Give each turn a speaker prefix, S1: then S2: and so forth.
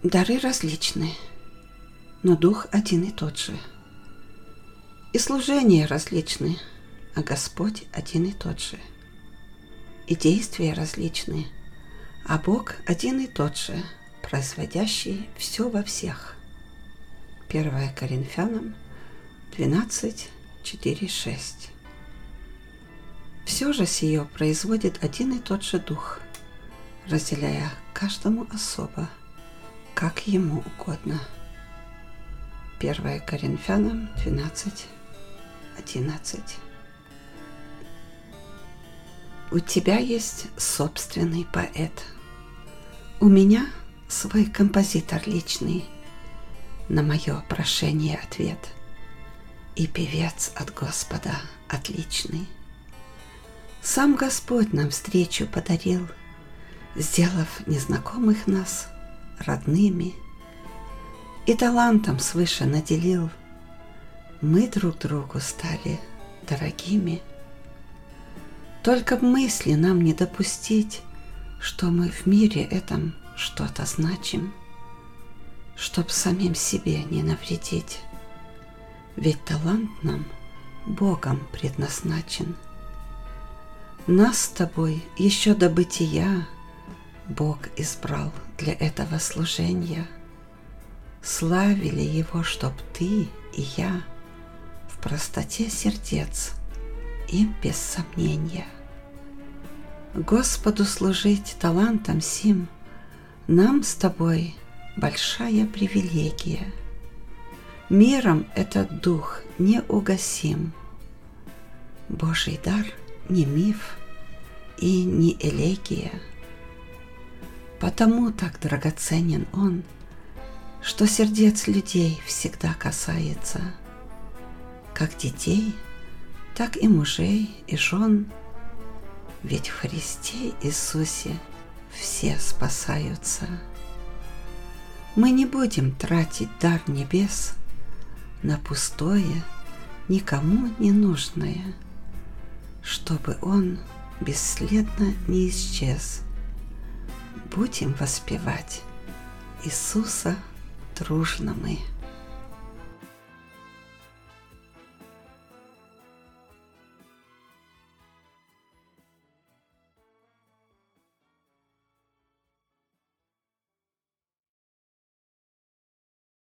S1: Дары различны, но Дух один и тот же. И служения различны, а Господь один и тот же. И действия различны, а Бог один и тот же, производящий все во всех. 1 Коринфянам 12, 4, 6. Все же сие производит один и тот же Дух, разделяя каждому особо, как ему угодно. 1 Коринфянам 12, 11. У тебя есть собственный поэт. У меня свой композитор личный, на мое прошение ответ. И певец от Господа отличный. Сам Господь нам встречу подарил, сделав незнакомых нас родными, и талантом свыше наделил. Мы друг другу стали дорогими. Только в мысли нам не допустить, что мы в мире этом что-то значим, чтоб самим себе не навредить. Ведь талант нам Богом предназначен. Нас с тобой еще до бытия Бог избрал для этого служения. Славили Его, чтоб ты и я в простоте сердец им без сомнения. Господу служить талантом сим нам с тобой большая привилегия. Миром этот дух не угасим. Божий дар не миф и не элегия. Потому так драгоценен он, что сердец людей всегда касается, как детей, так и мужей и жен, ведь в Христе Иисусе все спасаются. Мы не будем тратить дар небес на пустое, никому не нужное, чтобы он бесследно не исчез. Будем воспевать Иисуса дружно мы.